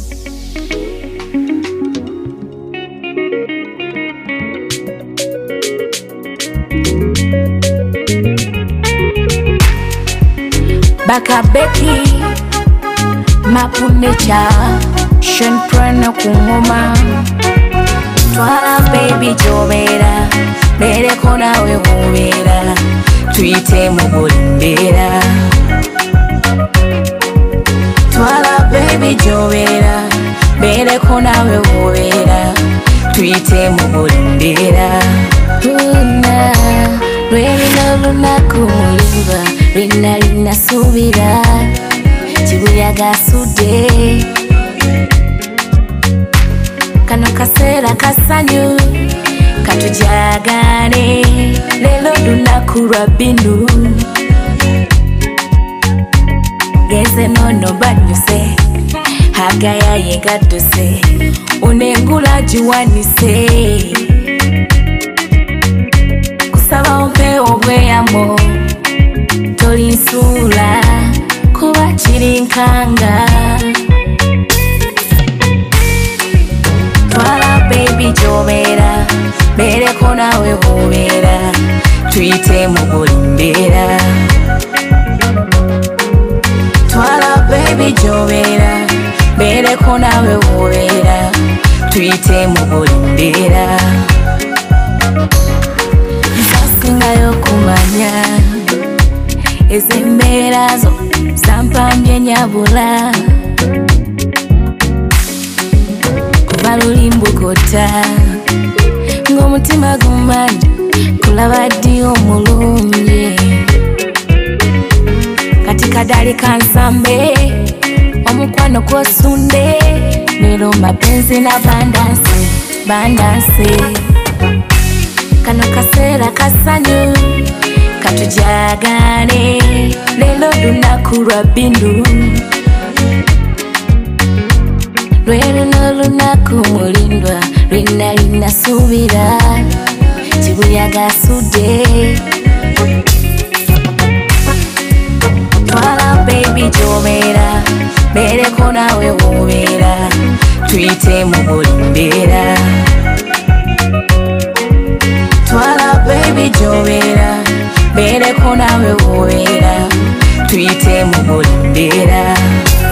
Baka Becky Mapunecha Shen Prana Kumoma Twala baby Jovera Bere kona we hovera Tuite mubolimbera Twala baby Jovera Bere kona we hovera Tuite mubolimbera Luna Luna kumulimba Rina subira Chibuya gasude Kano kasera kasanyu Katujagane Lelo dunakura bindu Geze nono banyuse Hagaya yegadose Unengula juwanise Kusaba umpe obwe amo Tolinsula kuba chirinkanga Twala baby Jovera Bere kona we hovera Tuite mubolimbera Twala baby Jovera Bere kona we hovera Tuite mubolimbera Nsasinga yokumanya Ezemberazo Zampambye nyabula Kuba lulimbukota Ng'omutima gumanja Kulaba ddi omulungi Katika dali kansambe Omukwano kwosunde Lero mapenzi na bandanse Kano kasera kasanyu Katujagane Lelo dunakura bindu Lweno lunaku mulindwa Rina subira Chibuya gasude Twala baby Jovera Bere kona we hovera Tuite mubolimbera Twala baby Jovera Bere kona we hovera Tuite mubolimbera